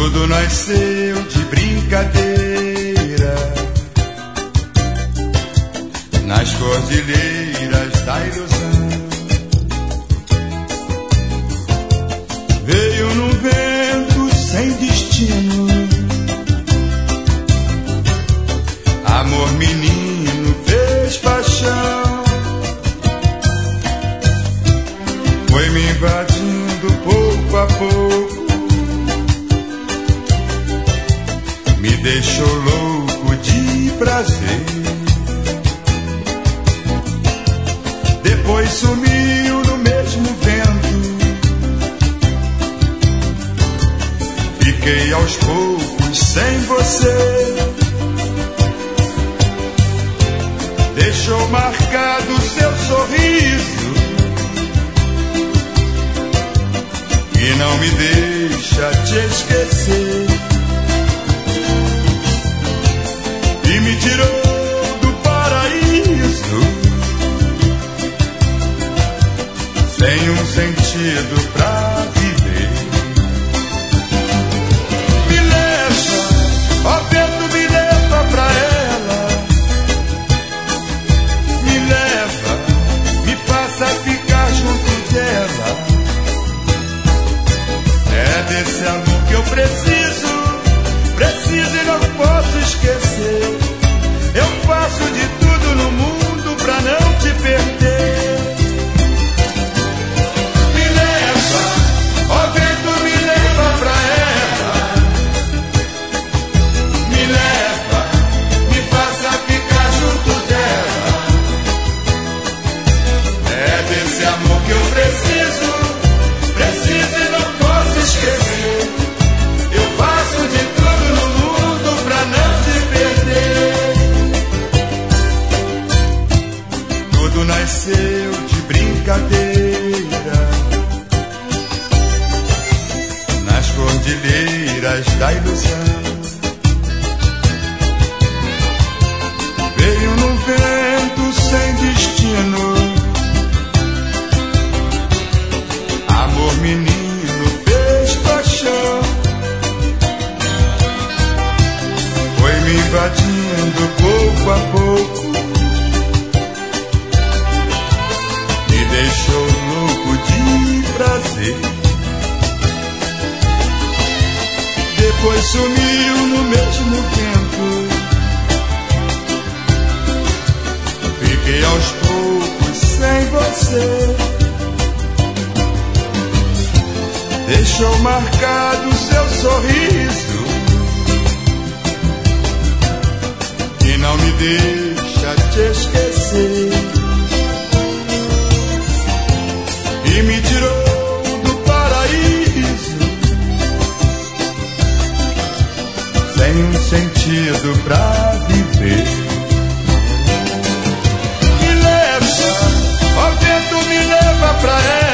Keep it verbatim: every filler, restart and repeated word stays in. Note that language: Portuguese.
Tudo nasceu de brincadeira nas cordilheiras da ilusão. Veio num vento sem destino, amor menino fez paixão. Foi me invadindo pouco a pouco, me deixou louco de prazer. Depois sumiu no mesmo vento, fiquei aos poucos sem você. Deixou marcado seu sorriso e não me deixa te esquecer. E me tirou do paraíso sem um sentido pra viver. Me leva, ó vento, me leva pra ela. Me leva, me faça ficar junto dela. É desse amor que eu preciso, preciso e não posso esquecer. Eu faço de tudo no mundo pra não te perder. Me leva, ó vento, me leva pra ela. Me leva, me faça ficar junto dela. É desse amor que eu preciso, preciso e não posso esquecer. Eu faço de tudo no mundo pra não te perder. Tudo nasceu de brincadeira nas cordilheiras da ilusão. Veio num vento sem destino, amor menino fez paixão. Foi me invadindo pouco a pouco, me deixou louco de prazer. Depois sumiu no mesmo vento, fiquei aos poucos sem você. Deixou marcado seu sorriso e não me deixa te esquecer. E me tirou do paraíso sem um sentido pra viver. Me leva, ó vento, me leva pra ela.